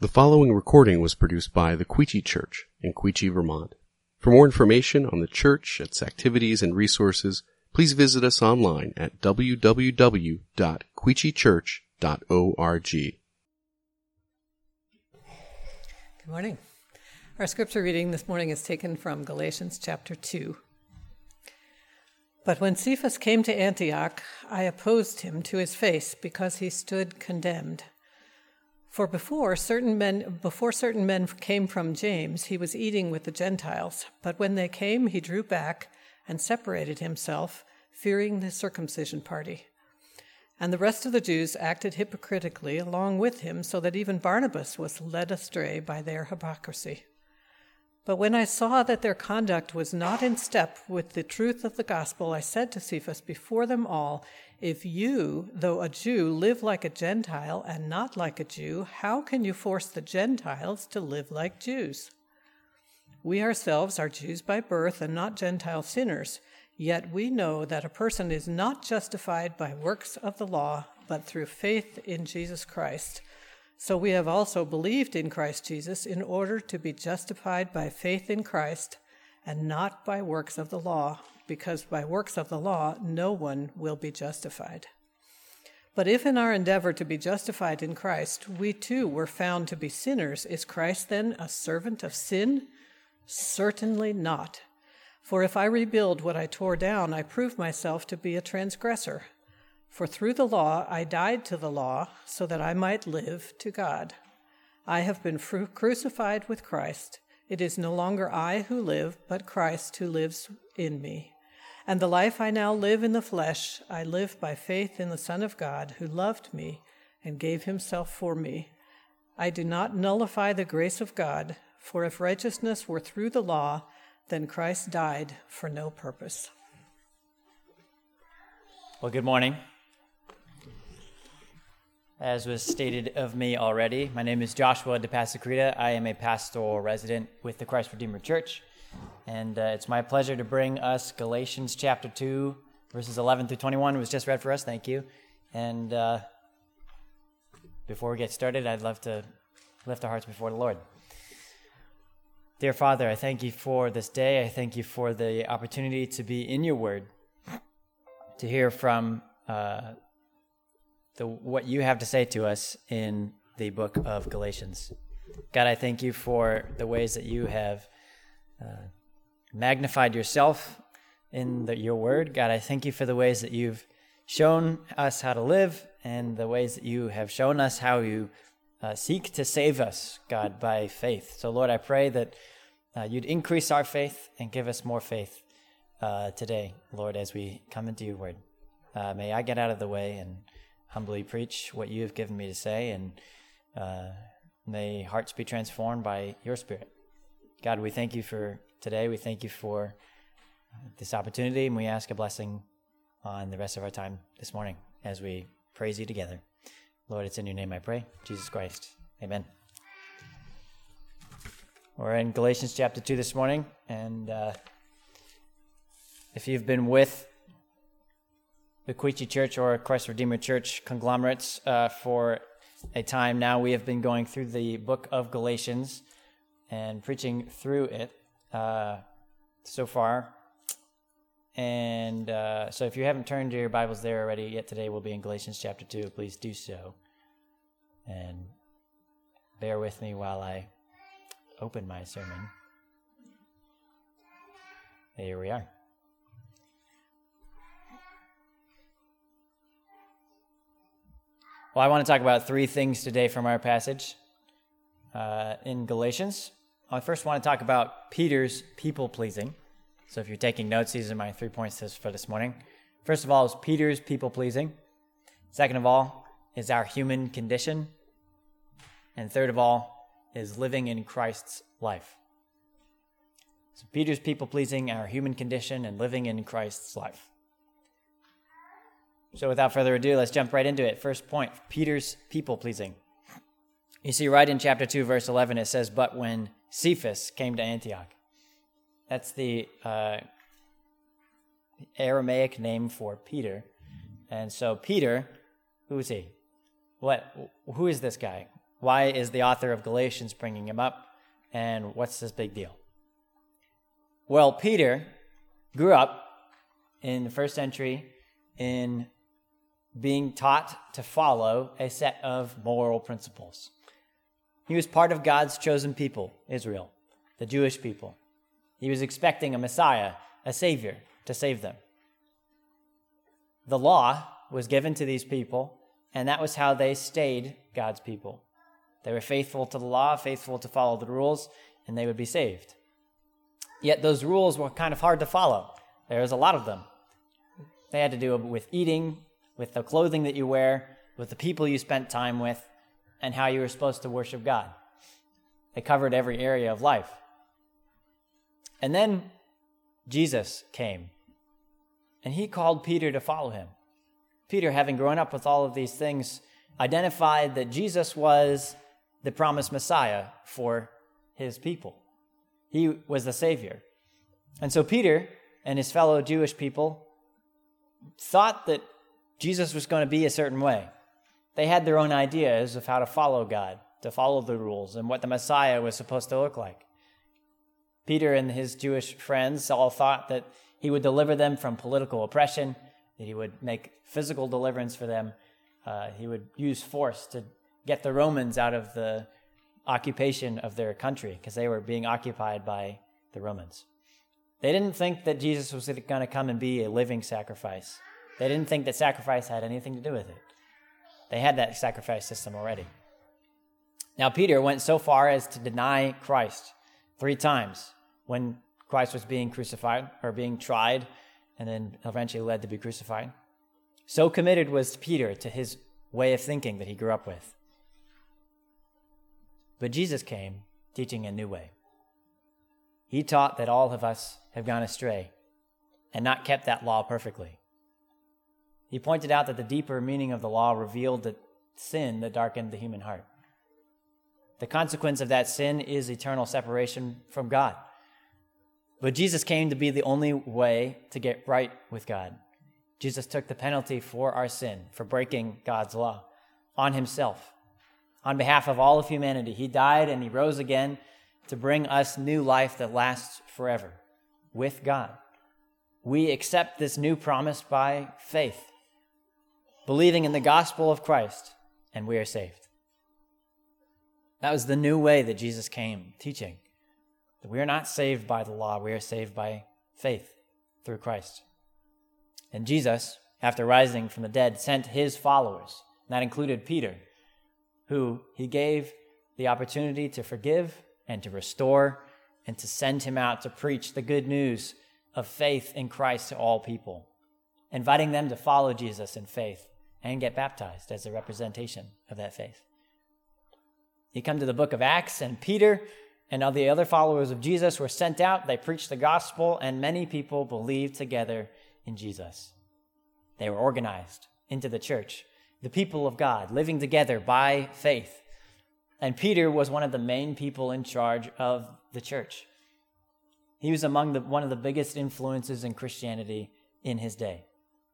The following recording was produced by the Queechee Church in Queechee, Vermont. For more information on the church, its activities, and resources, please visit us online at www.queecheechurch.org. Good morning. Our scripture reading this morning is taken from Galatians chapter 2. But when Cephas came to Antioch, I opposed him to his face because he stood condemned. For before certain men came from James, he was eating with the Gentiles. But when they came, he drew back and separated himself, fearing the circumcision party. And the rest of the Jews acted hypocritically along with him, so that even Barnabas was led astray by their hypocrisy. But when I saw that their conduct was not in step with the truth of the gospel, I said to Cephas before them all, if you, though a Jew, live like a Gentile and not like a Jew, how can you force the Gentiles to live like Jews? We ourselves are Jews by birth and not Gentile sinners, yet we know that a person is not justified by works of the law, but through faith in Jesus Christ. So we have also believed in Christ Jesus in order to be justified by faith in Christ and not by works of the law, because by works of the law no one will be justified. But if in our endeavor to be justified in Christ we too were found to be sinners, is Christ then a servant of sin? Certainly not. For if I rebuild what I tore down, I prove myself to be a transgressor. For through the law I died to the law, so that I might live to God. I have been crucified with Christ. It is no longer I who live, but Christ who lives in me. And the life I now live in the flesh, I live by faith in the Son of God, who loved me and gave himself for me. I do not nullify the grace of God, for if righteousness were through the law, then Christ died for no purpose. Well, good morning. As was stated of me already, my name is Joshua DePassacrita. I am a pastoral resident with the Christ Redeemer Church, and it's my pleasure to bring us Galatians chapter 2, verses 11 through 21. It was just read for us. Thank you. And before we get started, I'd love to lift our hearts before the Lord. Dear Father, I thank you for this day. I thank you for the opportunity to be in your word, to hear from what you have to say to us in the book of Galatians. God, I thank you for the ways that you have magnified yourself in your word. God, I thank you for the ways that you've shown us how to live and the ways that you have shown us how you seek to save us, God, by faith. So, Lord, I pray that you'd increase our faith and give us more faith today, Lord, as we come into your word. May I get out of the way and humbly preach what you have given me to say, and may hearts be transformed by your Spirit. God, we thank you for today. We thank you for this opportunity, and we ask a blessing on the rest of our time this morning as we praise you together. Lord, it's in your name I pray. Jesus Christ. Amen. We're in Galatians chapter 2 this morning, and if you've been with the Queechee Church or Christ Redeemer Church conglomerates for a time now, we have been going through the book of Galatians and preaching through it so far. And so if you haven't turned your Bibles there already yet today, we'll be in Galatians chapter 2. Please do so. And bear with me while I open my sermon. Here we are. Well, I want to talk about three things today from our passage in Galatians. I first want to talk about Peter's people-pleasing. So if you're taking notes, these are my 3 points for this morning. First of all is Peter's people-pleasing. Second of all is our human condition. And third of all is living in Christ's life. So Peter's people-pleasing, our human condition, and living in Christ's life. So without further ado, let's jump right into it. First point, Peter's people-pleasing. You see right in chapter 2, verse 11, it says, but when Cephas came to Antioch. That's the Aramaic name for Peter. And so Peter, who is he? Who is this guy? Why is the author of Galatians bringing him up? And what's this big deal? Well, Peter grew up in the first century in being taught to follow a set of moral principles. He was part of God's chosen people, Israel, the Jewish people. He was expecting a Messiah, a Savior, to save them. The law was given to these people, and that was how they stayed God's people. They were faithful to the law, faithful to follow the rules, and they would be saved. Yet those rules were kind of hard to follow. There was a lot of them. They had to do with eating, with the clothing that you wear, with the people you spent time with, and how you were supposed to worship God. They covered every area of life. And then Jesus came, and he called Peter to follow him. Peter, having grown up with all of these things, identified that Jesus was the promised Messiah for his people. He was the Savior. And so Peter and his fellow Jewish people thought that Jesus was going to be a certain way. They had their own ideas of how to follow God, to follow the rules, and what the Messiah was supposed to look like. Peter and his Jewish friends all thought that he would deliver them from political oppression, that he would make physical deliverance for them. He would use force to get the Romans out of the occupation of their country, because they were being occupied by the Romans. They didn't think that Jesus was going to come and be a living sacrifice. They didn't think that sacrifice had anything to do with it. They had that sacrifice system already. Now, Peter went so far as to deny Christ 3 times when Christ was being crucified or being tried and then eventually led to be crucified. So committed was Peter to his way of thinking that he grew up with. But Jesus came teaching a new way. He taught that all of us have gone astray and not kept that law perfectly. He pointed out that the deeper meaning of the law revealed the sin that darkened the human heart. The consequence of that sin is eternal separation from God. But Jesus came to be the only way to get right with God. Jesus took the penalty for our sin, for breaking God's law, on himself. On behalf of all of humanity, he died and he rose again to bring us new life that lasts forever with God. We accept this new promise by faith, believing in the gospel of Christ, and we are saved. That was the new way that Jesus came, teaching that we are not saved by the law, we are saved by faith through Christ. And Jesus, after rising from the dead, sent his followers, and that included Peter, who he gave the opportunity to forgive and to restore and to send him out to preach the good news of faith in Christ to all people, inviting them to follow Jesus in faith and get baptized as a representation of that faith. You come to the book of Acts, and Peter and all the other followers of Jesus were sent out. They preached the gospel, and many people believed together in Jesus. They were organized into the church, the people of God, living together by faith. And Peter was one of the main people in charge of the church. He was among one of the biggest influences in Christianity in his day.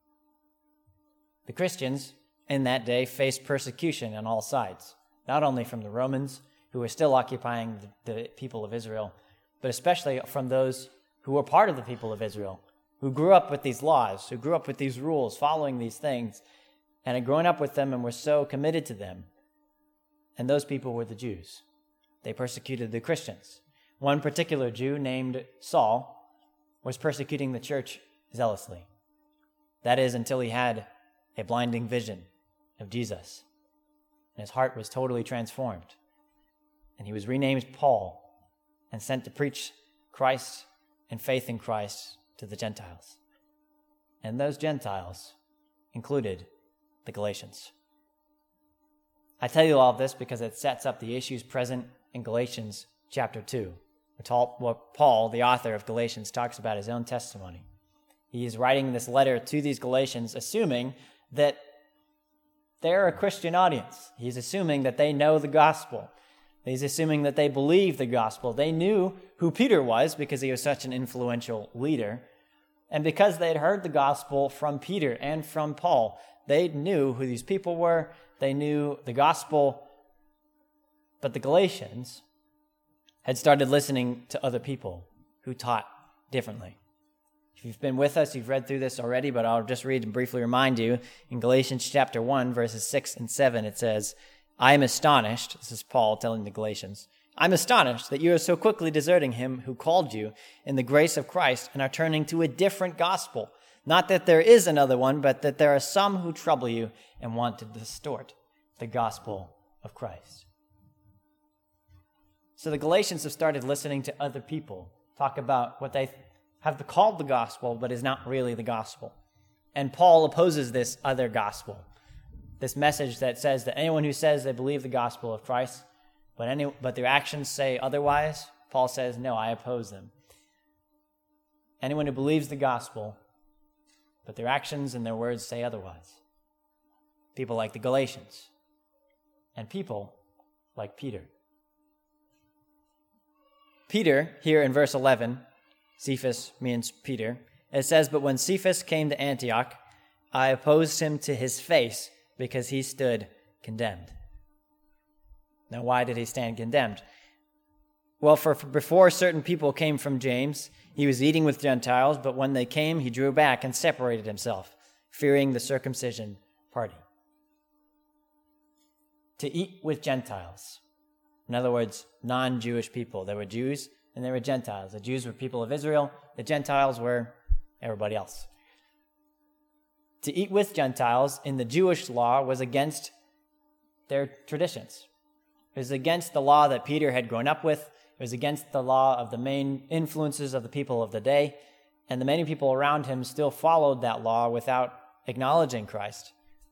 The Christians in that day faced persecution on all sides, not only from the Romans, who were still occupying the people of Israel, but especially from those who were part of the people of Israel, who grew up with these laws, who grew up with these rules, following these things, and had grown up with them and were so committed to them. And those people were the Jews. They persecuted the Christians. One particular Jew named Saul was persecuting the church zealously. That is, until he had a blinding vision of Jesus. And his heart was totally transformed. And he was renamed Paul and sent to preach Christ and faith in Christ to the Gentiles. And those Gentiles included the Galatians. I tell you all of this because it sets up the issues present in Galatians chapter 2, what Paul, the author of Galatians, talks about his own testimony. He is writing this letter to these Galatians, assuming that they're a Christian audience. He's assuming that they know the gospel. He's assuming that they believe the gospel. They knew who Peter was because he was such an influential leader. And because they had heard the gospel from Peter and from Paul, they knew who these people were. They knew the gospel But the Galatians had started listening to other people who taught differently. If you've been with us, you've read through this already, but I'll just read and briefly remind you. In Galatians chapter 1, verses 6 and 7, it says, I am astonished, this is Paul telling the Galatians, I'm astonished that you are so quickly deserting him who called you in the grace of Christ and are turning to a different gospel. Not that there is another one, but that there are some who trouble you and want to distort the gospel of Christ. So the Galatians have started listening to other people talk about what they have called the gospel, but is not really the gospel. And Paul opposes this other gospel, this message that says that anyone who says they believe the gospel of Christ, but their actions say otherwise, Paul says, no, I oppose them. Anyone who believes the gospel, but their actions and their words say otherwise. People like the Galatians, and people like Peter. Peter, here in verse 11, Cephas means Peter, it says, but when Cephas came to Antioch, I opposed him to his face because he stood condemned. Now, why did he stand condemned? Well, for before certain people came from James, he was eating with Gentiles, but when they came, he drew back and separated himself, fearing the circumcision party. To eat with Gentiles. In other words, non-Jewish people. There were Jews and there were Gentiles. The Jews were people of Israel. The Gentiles were everybody else. To eat with Gentiles in the Jewish law was against their traditions. It was against the law that Peter had grown up with. It was against the law of the main influences of the people of the day. And the many people around him still followed that law without acknowledging Christ.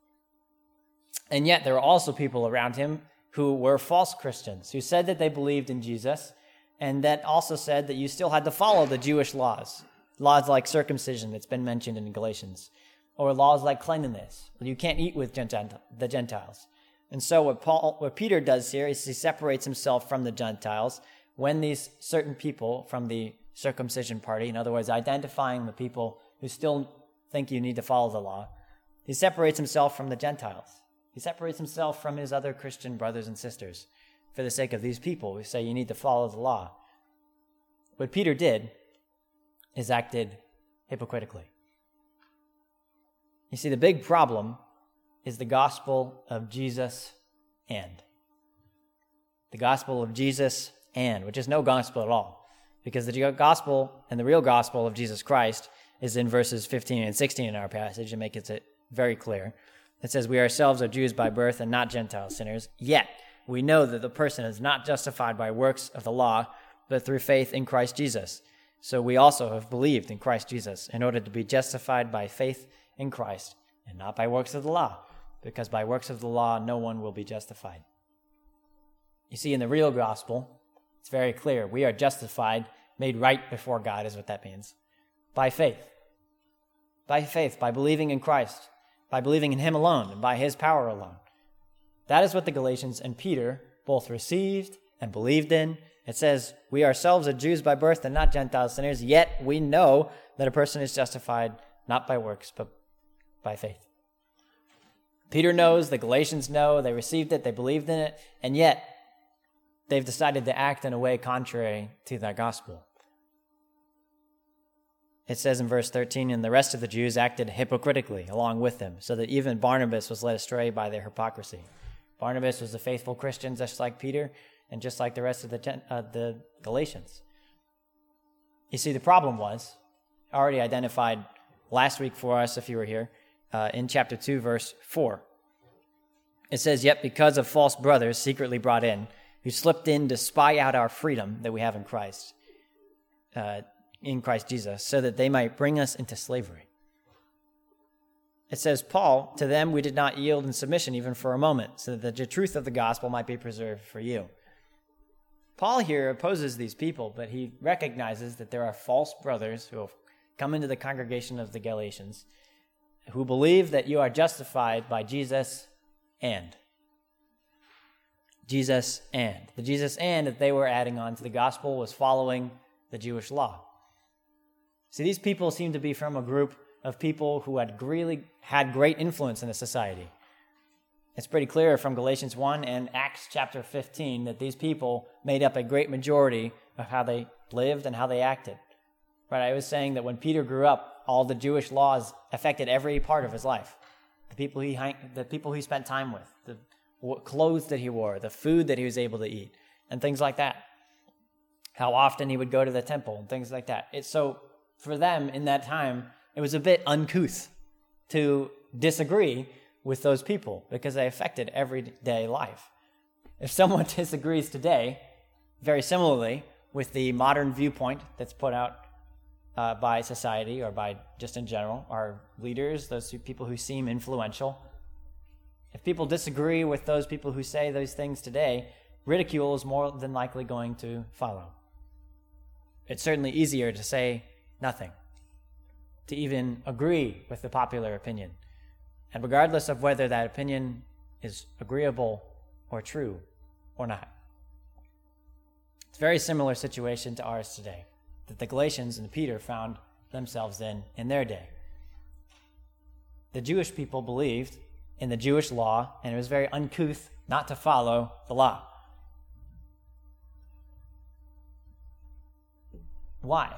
And yet there were also people around him who were false Christians, who said that they believed in Jesus, and that also said that you still had to follow the Jewish laws like circumcision that's been mentioned in Galatians, or laws like cleanliness. You can't eat with the Gentiles. And so what Peter does here is he separates himself from the Gentiles when these certain people from the circumcision party, in other words, identifying the people who still think you need to follow the law, he separates himself from the Gentiles. He separates himself from his other Christian brothers and sisters for the sake of these people who say you need to follow the law. What Peter did is acted hypocritically. You see, the big problem is the gospel of Jesus and. The gospel of Jesus and, which is no gospel at all, because the gospel and the real gospel of Jesus Christ is in verses 15 and 16 in our passage and makes it very clear. It says, we ourselves are Jews by birth and not Gentile sinners, yet we know that the person is not justified by works of the law, but through faith in Christ Jesus. So we also have believed in Christ Jesus in order to be justified by faith in Christ and not by works of the law, because by works of the law no one will be justified. You see, in the real gospel, it's very clear. We are justified, made right before God is what that means, by faith. By faith, by believing in Christ, by believing in him alone and by his power alone. That is what the Galatians and Peter both received and believed in. It says, we ourselves are Jews by birth and not Gentile sinners, yet we know that a person is justified not by works, but by faith. Peter knows, the Galatians know, they received it, they believed in it, and yet they've decided to act in a way contrary to that gospel. It says in verse 13, and the rest of the Jews acted hypocritically along with them, so that even Barnabas was led astray by their hypocrisy. Barnabas was a faithful Christian, just like Peter, and just like the rest of the Galatians. You see, the problem was already identified last week for us, if you were here, in chapter 2, verse 4. It says, yet because of false brothers secretly brought in, who slipped in to spy out our freedom that we have in Christ Jesus, so that they might bring us into slavery. It says, Paul, to them we did not yield in submission even for a moment, so that the truth of the gospel might be preserved for you. Paul here opposes these people, but he recognizes that there are false brothers who have come into the congregation of the Galatians who believe that you are justified by Jesus and. Jesus and. The Jesus and that they were adding on to the gospel was following the Jewish law. See, these people seem to be from a group of people who had really had great influence in the society. It's pretty clear from Galatians 1 and Acts chapter 15 that these people made up a great majority of how they lived and how they acted. Right? I was saying that when Peter grew up, all the Jewish laws affected every part of his life. The people he spent time with, the clothes that he wore, the food that he was able to eat, and things like that. How often he would go to the temple and things like that. So for them in that time, it was a bit uncouth to disagree with those people because they affected everyday life. If someone disagrees today, very similarly, with the modern viewpoint that's put out by society or by just in general, our leaders, those people who seem influential, if people disagree with those people who say those things today, ridicule is more than likely going to follow. It's certainly easier to say nothing, to even agree with the popular opinion. And regardless of whether that opinion is agreeable or true or not. It's a very similar situation to ours today that the Galatians and Peter found themselves in their day. The Jewish people believed in the Jewish law, and it was very uncouth not to follow the law. Why?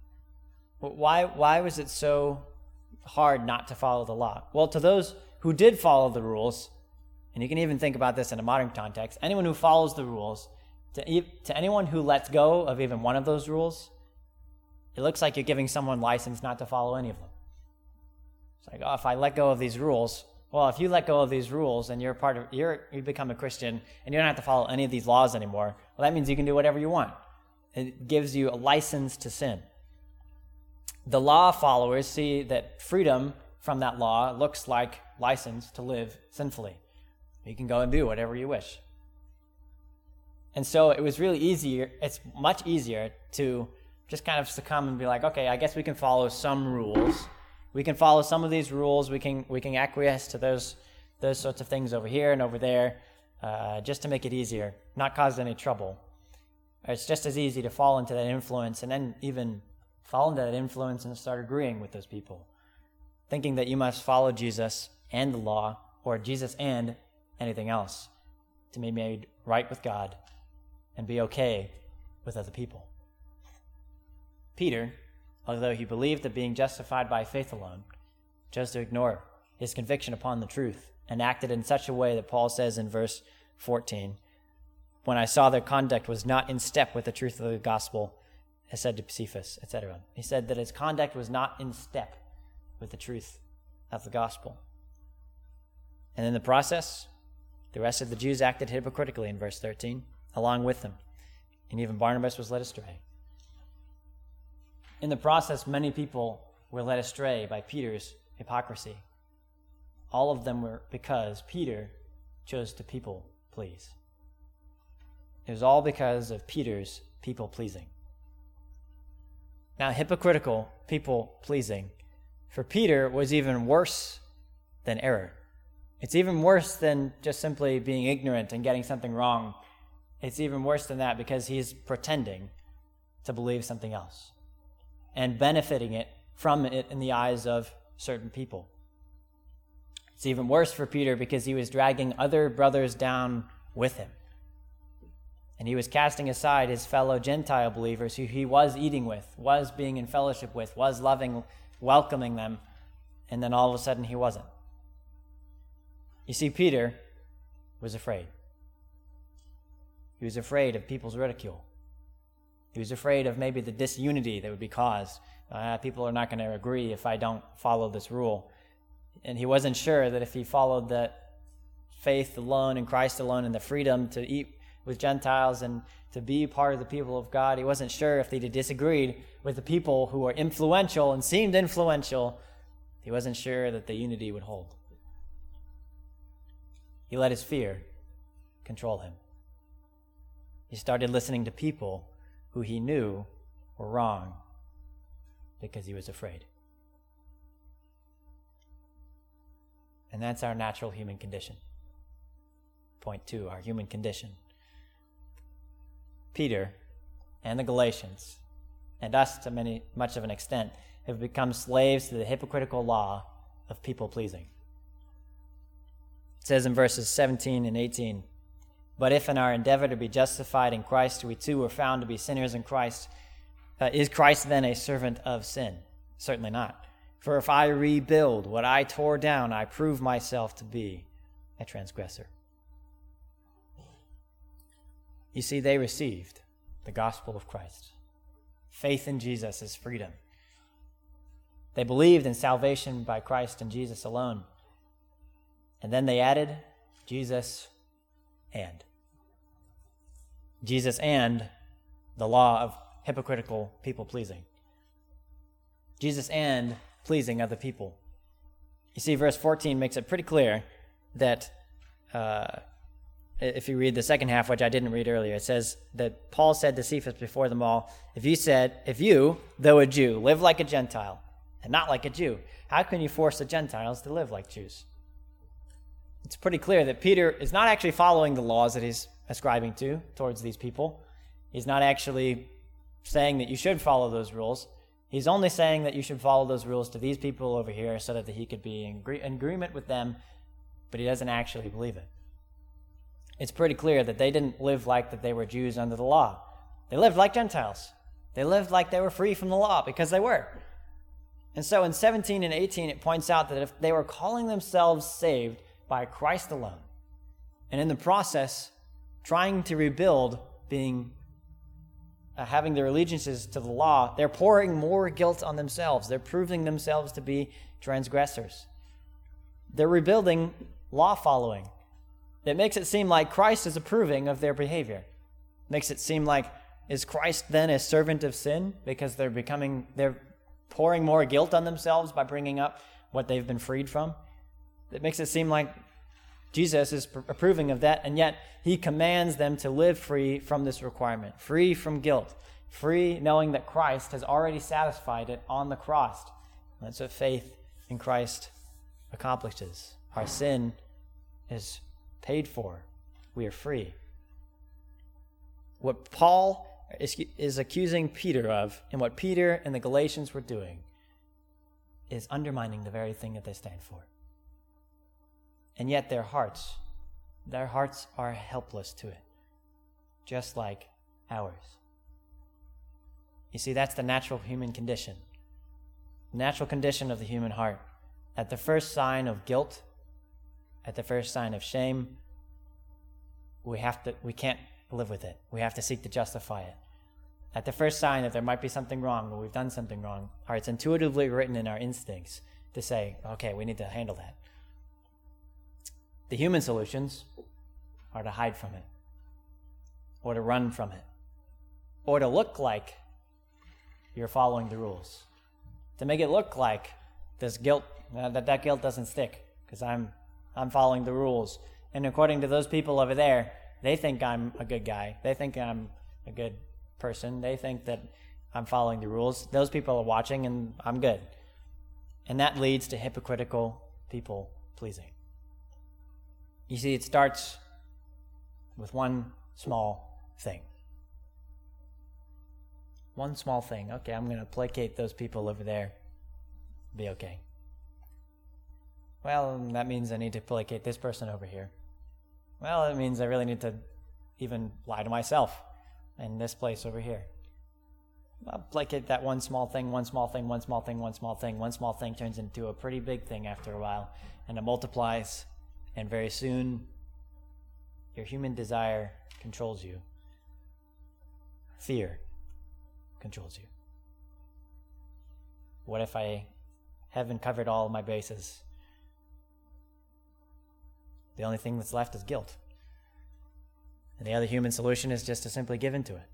Why was it so hard not to follow the law? Well, to those who did follow the rules, and you can even think about this in a modern context, anyone who follows the rules, to anyone who lets go of even one of those rules, it looks like you're giving someone license not to follow any of them. It's like, oh, if I let go of these rules, well, if you let go of these rules and you become a Christian and you don't have to follow any of these laws anymore, well, that means you can do whatever you want. It gives you a license to sin. The law followers see that freedom from that law looks like license to live sinfully. You can go and do whatever you wish. And so it was really easier, it's much easier to just kind of succumb and be like, okay, I guess we can follow some rules. We can follow some of these rules. We can acquiesce to those sorts of things over here and over there, just to make it easier, not cause any trouble. It's just as easy to fall into that influence and then even fall into that influence and start agreeing with those people, thinking that you must follow Jesus and the law, or Jesus and anything else, to be made right with God and be okay with other people. Peter, although he believed that being justified by faith alone, chose to ignore his conviction upon the truth and acted in such a way that Paul says in verse 14, when I saw their conduct was not in step with the truth of the gospel, I said to Cephas, etc. He said that his conduct was not in step with the truth of the gospel. And in the process, the rest of the Jews acted hypocritically in verse 13, along with them. And even Barnabas was led astray. In the process, many people were led astray by Peter's hypocrisy. All of them were because Peter chose to people please. It was all because of Peter's people pleasing. Now, hypocritical people pleasing for Peter was even worse than error. It's even worse than just simply being ignorant and getting something wrong. It's even worse than that because he's pretending to believe something else and benefiting from it in the eyes of certain people. It's even worse for Peter because he was dragging other brothers down with him. And he was casting aside his fellow Gentile believers who he was eating with, was being in fellowship with, was loving, welcoming them, and then all of a sudden he wasn't. You see, Peter was afraid. He was afraid of people's ridicule. He was afraid of maybe the disunity that would be caused. People are not going to agree if I don't follow this rule. And he wasn't sure that if he followed the faith alone in Christ alone and the freedom to eat with Gentiles and to be part of the people of God, he wasn't sure if they disagreed with the people who were influential and seemed influential. He wasn't sure that the unity would hold. He let his fear control him. He started listening to people who he knew were wrong because he was afraid. And that's our natural human condition. Point 2, our human condition. Peter and the Galatians, and us to much of an extent, have become slaves to the hypocritical law of people-pleasing. says in verses 17 and 18, "But if in our endeavor to be justified in Christ, we too were found to be sinners in Christ, is Christ then a servant of sin? Certainly not. For if I rebuild what I tore down, I prove myself to be a transgressor." You see, they received the gospel of Christ. Faith in Jesus is freedom. They believed in salvation by Christ and Jesus alone. And then they added Jesus and. Jesus and the law of hypocritical people-pleasing. Jesus and pleasing other people. You see, verse 14 makes it pretty clear that if you read the second half, which I didn't read earlier, it says that Paul said to Cephas before them all, if you, though a Jew, live like a Gentile and not like a Jew, how can you force the Gentiles to live like Jews? It's pretty clear that Peter is not actually following the laws that he's ascribing to towards these people. He's not actually saying that you should follow those rules. He's only saying that you should follow those rules to these people over here so that he could be in agreement with them, but he doesn't actually believe it. It's pretty clear that they didn't live like that they were Jews under the law. They lived like Gentiles. They lived like they were free from the law because they were. And so in 17 and 18, it points out that if they were calling themselves saved by Christ alone, and in the process trying to rebuild, having their allegiances to the law, they're pouring more guilt on themselves. They're proving themselves to be transgressors. They're rebuilding law following. It makes it seem like Christ is approving of their behavior. It makes it seem like, is Christ then a servant of sin because they're pouring more guilt on themselves by bringing up what they've been freed from? It makes it seem like Jesus is approving of that, and yet he commands them to live free from this requirement, free from guilt, free knowing that Christ has already satisfied it on the cross. That's what faith in Christ accomplishes. Our sin is paid for. We are free. What Paul is accusing Peter of, and what Peter and the Galatians were doing, is undermining the very thing that they stand for. And yet their hearts are helpless to it, just like ours. You see, that's the natural human condition. The natural condition of the human heart. At the first sign of guilt, at the first sign of shame, we can't live with it. We have to seek to justify it. At the first sign that there might be something wrong, or we've done something wrong, or it's intuitively written in our instincts to say, okay, we need to handle that. The human solutions are to hide from it, or to run from it, or to look like you're following the rules, to make it look like this guilt, that guilt doesn't stick because I'm following the rules. And according to those people over there, they think I'm a good guy. They think I'm a good person. They think that I'm following the rules. Those people are watching and I'm good. And that leads to hypocritical people pleasing. You see, it starts with one small thing. One small thing. Okay, I'm going to placate those people over there. Be okay. Well, that means I need to placate this person over here. Well, it means I really need to even lie to myself in this place over here. I'll placate that one small thing, one small thing, one small thing, one small thing. One small thing turns into a pretty big thing after a while, and it multiplies. And very soon, your human desire controls you. Fear controls you. What if I haven't covered all of my bases? The only thing that's left is guilt. And the other human solution is just to simply give into it.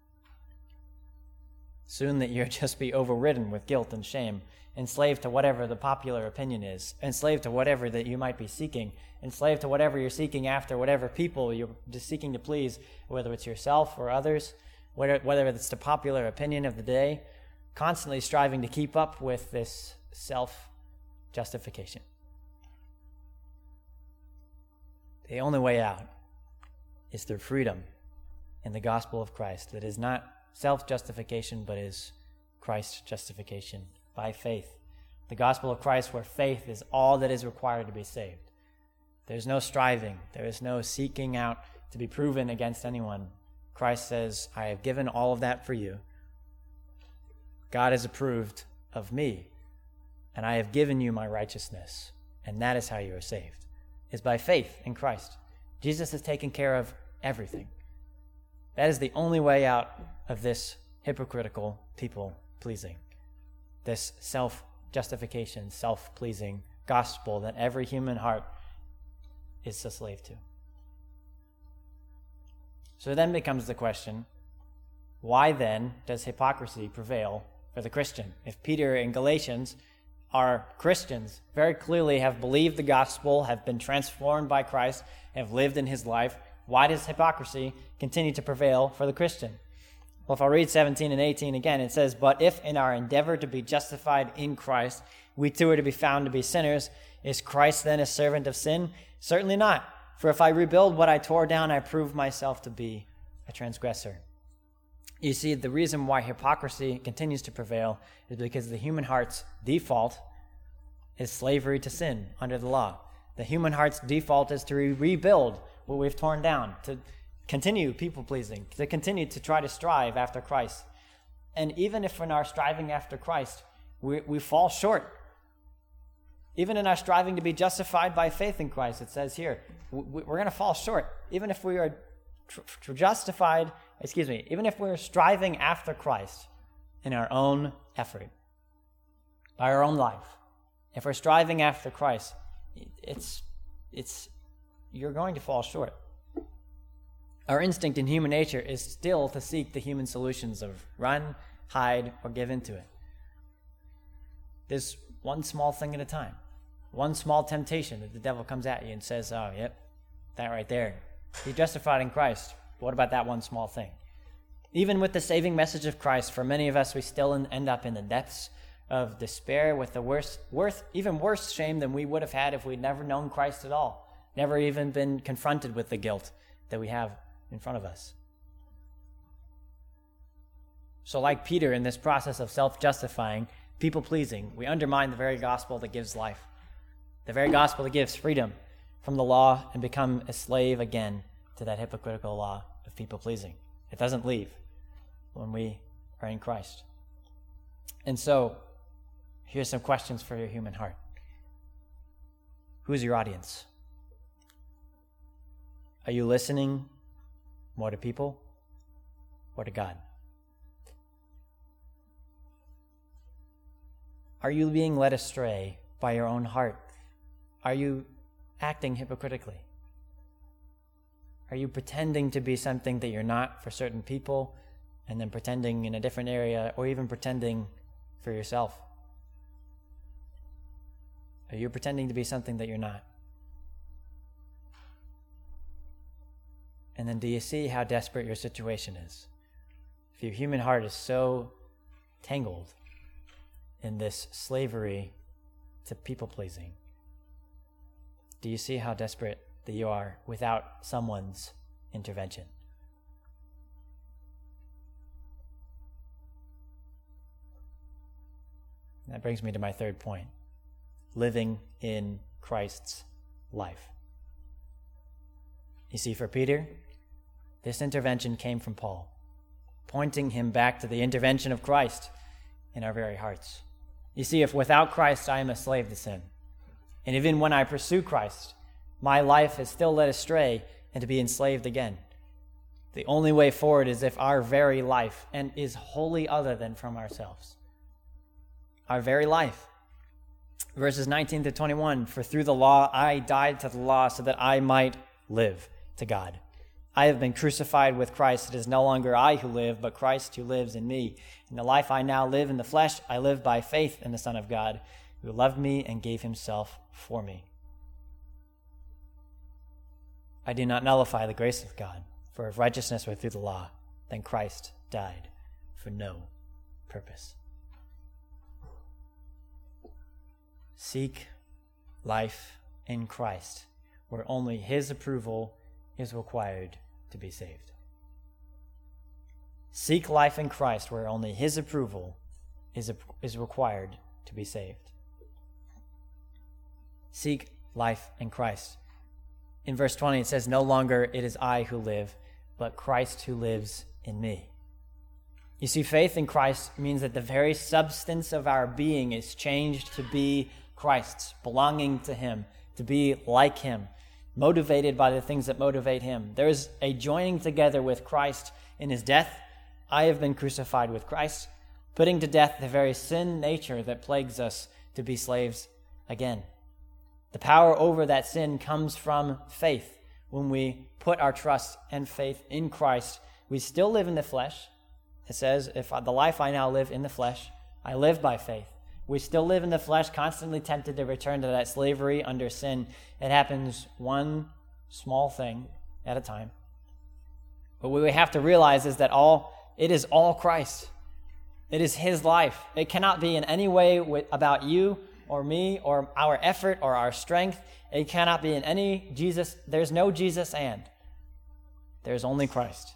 Soon that you'll just be overridden with guilt and shame, enslaved to whatever the popular opinion is, enslaved to whatever that you might be seeking, enslaved to whatever you're seeking after, whatever people you're just seeking to please, whether it's yourself or others, whether it's the popular opinion of the day, constantly striving to keep up with this self-justification. The only way out is through freedom in the gospel of Christ that is not self-justification but is Christ's justification by faith. The gospel of Christ where faith is all that is required to be saved. There's no striving. There is no seeking out to be proven against anyone. Christ says, I have given all of that for you. God has approved of me, and I have given you my righteousness, and that is how you are saved, is by faith in Christ. Jesus has taken care of everything. That is the only way out of this hypocritical people-pleasing, this self-justification, self-pleasing gospel that every human heart is a slave to. So then becomes the question, why then does hypocrisy prevail for the Christian? If Peter and Galatians are Christians, very clearly have believed the gospel, have been transformed by Christ, have lived in his life, why does hypocrisy continue to prevail for the Christian? Well, if I read 17 and 18 again, it says, but if in our endeavor to be justified in Christ, we too are to be found to be sinners, is Christ then a servant of sin? Certainly not. For if I rebuild what I tore down, I prove myself to be a transgressor. You see, the reason why hypocrisy continues to prevail is because the human heart's default is slavery to sin under the law. The human heart's default is to rebuild what we've torn down, to continue people-pleasing, to continue to try to strive after Christ. And even if in our striving after Christ, we fall short. Even in our striving to be justified by faith in Christ, it says here, we're going to fall short. Even if we are even if we're striving after Christ in our own effort, by our own life, if we're striving after Christ, you're going to fall short. Our instinct in human nature is still to seek the human solutions of run, hide, or give into it. There's one small thing at a time. One small temptation that the devil comes at you and says, oh, yep, that right there. You're justified in Christ. What about that one small thing? Even with the saving message of Christ, for many of us, we still end up in the depths of despair with the even worse shame than we would have had if we'd never known Christ at all, never even been confronted with the guilt that we have in front of us. So like Peter, in this process of self-justifying, people-pleasing, we undermine the very gospel that gives life, the very gospel that gives freedom from the law, and become a slave again to that hypocritical law of people-pleasing. It doesn't leave when we are in Christ. And so, here's some questions for your human heart. Who's your audience? Are you listening more to people or to God? Are you being led astray by your own heart? Are you acting hypocritically? Are you pretending to be something that you're not for certain people, and then pretending in a different area, or even pretending for yourself? Are you pretending to be something that you're not? And then do you see how desperate your situation is? If your human heart is so tangled in this slavery to people-pleasing, do you see how desperate that you are without someone's intervention? That brings me to my third point: living in Christ's life. You see, for Peter, this intervention came from Paul, pointing him back to the intervention of Christ in our very hearts. You see, if without Christ I am a slave to sin, and even when I pursue Christ, my life is still led astray and to be enslaved again. The only way forward is if our very life and is wholly other than from ourselves. Our very life. Verses 19 to 21, for through the law I died to the law so that I might live to God. I have been crucified with Christ. It is no longer I who live, but Christ who lives in me. In the life I now live in the flesh, I live by faith in the Son of God, who loved me and gave himself for me. I do not nullify the grace of God, for if righteousness were through the law, then Christ died for no purpose. Seek life in Christ, where only his approval is required to be saved. Seek life in Christ, where only his approval is required to be saved. Seek life in Christ, In verse 20, it says, "No longer it is I who live, but Christ who lives in me." You see, faith in Christ means that the very substance of our being is changed to be Christ's, belonging to him, to be like him, motivated by the things that motivate him. There is a joining together with Christ in his death. I have been crucified with Christ, putting to death the very sin nature that plagues us to be slaves again. The power over that sin comes from faith. When we put our trust and faith in Christ, we still live in the flesh. It says, if the life I now live in the flesh, I live by faith. We still live in the flesh, constantly tempted to return to that slavery under sin. It happens one small thing at a time. But what we have to realize is that it is all Christ. It is his life. It cannot be in any way about you or me or our effort or our strength. It cannot be in any Jesus. There's no Jesus and. There's only Christ.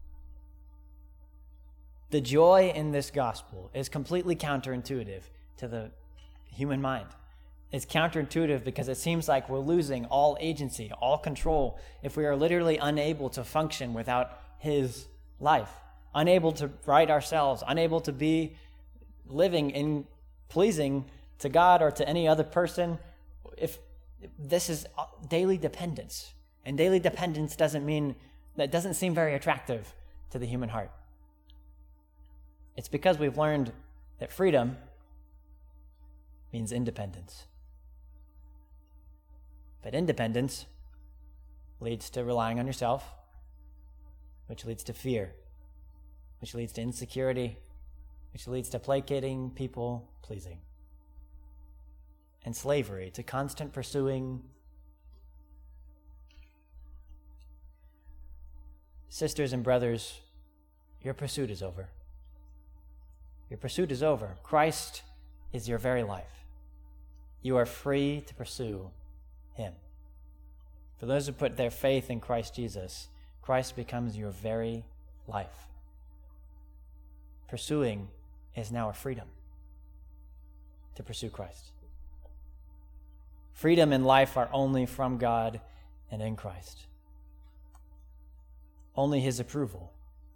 The joy in this gospel is completely counterintuitive to the human mind. It's counterintuitive because it seems like we're losing all agency, all control, if we are literally unable to function without his life, unable to right ourselves, unable to be living in pleasing to God or to any other person. If this is daily dependence, and daily dependence doesn't seem very attractive to the human heart. It's because we've learned that freedom means independence. But independence leads to relying on yourself, which leads to fear, which leads to insecurity, which leads to placating people, pleasing. And slavery, to constant pursuing. Sisters and brothers, your pursuit is over. Your pursuit is over. Christ is your very life. You are free to pursue him. For those who put their faith in Christ Jesus, Christ becomes your very life. Pursuing is now a freedom to pursue Christ. Freedom and life are only from God and in Christ. Only his approval,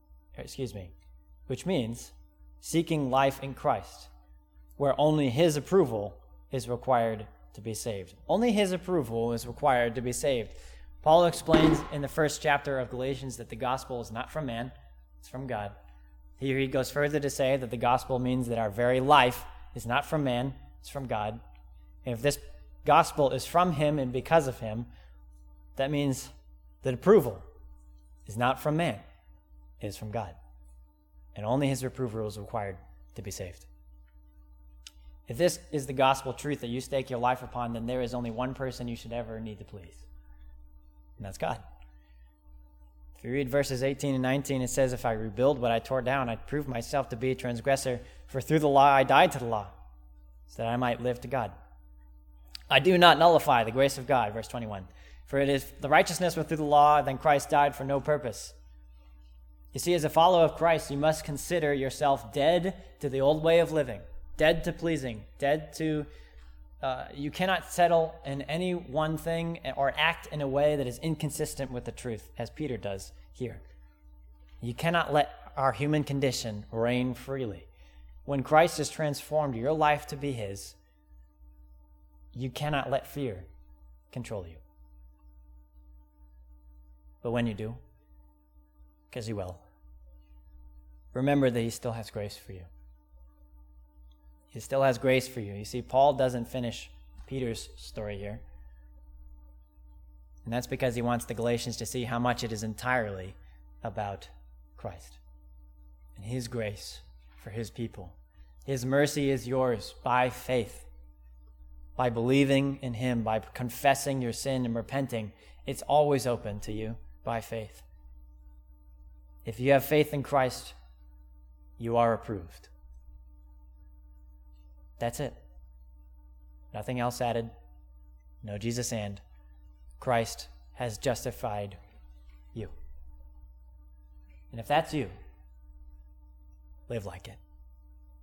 which means seeking life in Christ, where only his approval is required to be saved. Only his approval is required to be saved. Paul explains in the first chapter of Galatians that the gospel is not from man, it's from God. Here he goes further to say that the gospel means that our very life is not from man, it's from God. And if this gospel is from him and because of him, that means that approval is not from man, it is from God. And only his approval is required to be saved. If this is the gospel truth that you stake your life upon, then there is only one person you should ever need to please, and that's God. If you read verses 18 and 19, it says, "If I rebuild what I tore down, I prove myself to be a transgressor, for through the law I died to the law, so that I might live to God. I do not nullify the grace of God," verse 21, "for it is the righteousness were through the law, then Christ died for no purpose." You see, as a follower of Christ, you must consider yourself dead to the old way of living, dead to pleasing, dead to... you cannot settle in any one thing or act in a way that is inconsistent with the truth, as Peter does here. You cannot let our human condition reign freely. When Christ has transformed your life to be his, you cannot let fear control you. But when you do, because he will, remember that he still has grace for you. He still has grace for you. You see, Paul doesn't finish Peter's story here. And that's because he wants the Galatians to see how much it is entirely about Christ and his grace for his people. His mercy is yours by faith, by believing in him, by confessing your sin and repenting. It's always open to you by faith. If you have faith in Christ, you are approved. That's it. Nothing else added. No Jesus and. Christ has justified you. And if that's you, live like it.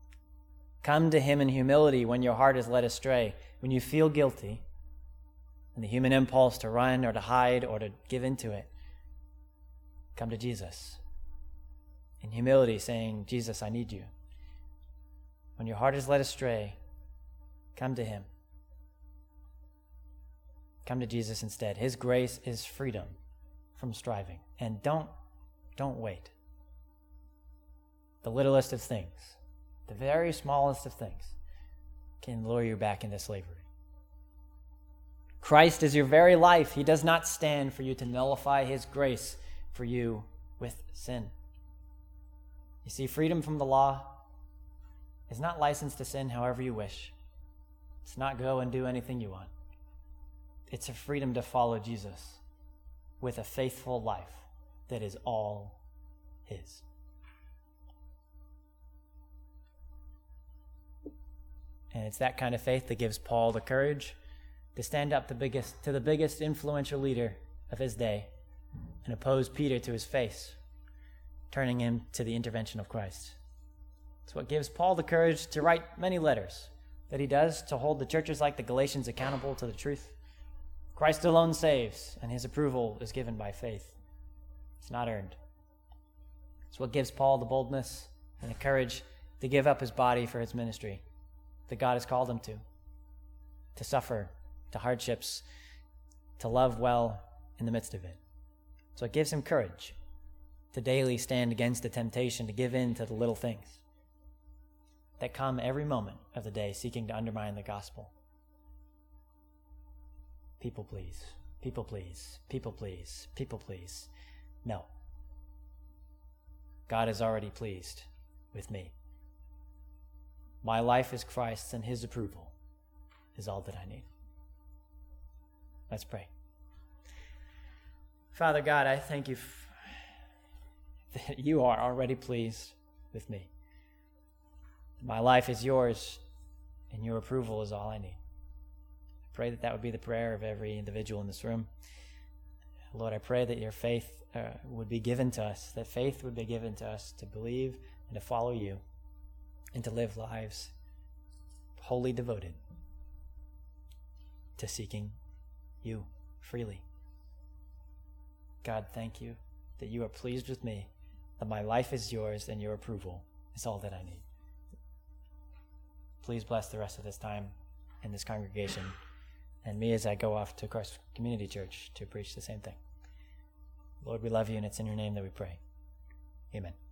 Come to him in humility when your heart is led astray, when you feel guilty, and the human impulse to run or to hide or to give into it, come to Jesus. In humility, saying, Jesus, I need you. When your heart is led astray, come to him. Come to Jesus instead. His grace is freedom from striving. And don't wait. The littlest of things, the very smallest of things, can lure you back into slavery. Christ is your very life. He does not stand for you to nullify his grace for you with sin. You see, freedom from the law is not license to sin however you wish. It's not go and do anything you want. It's a freedom to follow Jesus with a faithful life that is all his. And it's that kind of faith that gives Paul the courage to stand up to the biggest influential leader of his day and oppose Peter to his face, turning him to the intervention of Christ. It's what gives Paul the courage to write many letters that he does to hold the churches like the Galatians accountable to the truth. Christ alone saves, and his approval is given by faith. It's not earned. It's what gives Paul the boldness and the courage to give up his body for his ministry that God has called him to suffer, to hardships, to love well in the midst of it. So it gives him courage to daily stand against the temptation to give in to the little things that come every moment of the day seeking to undermine the gospel. People please, people please, people please, people please. No. God is already pleased with me. My life is Christ's, and his approval is all that I need. Let's pray. Father God, I thank you that you are already pleased with me. My life is yours, and your approval is all I need. I pray that would be the prayer of every individual in this room. Lord, I pray that your faith would be given to us, that faith would be given to us to believe and to follow you and to live lives wholly devoted to seeking you freely. God, thank you that you are pleased with me, that my life is yours and your approval is all that I need. Please bless the rest of this time in this congregation and me as I go off to Christ Community Church to preach the same thing. Lord, we love you, and it's in your name that we pray. Amen.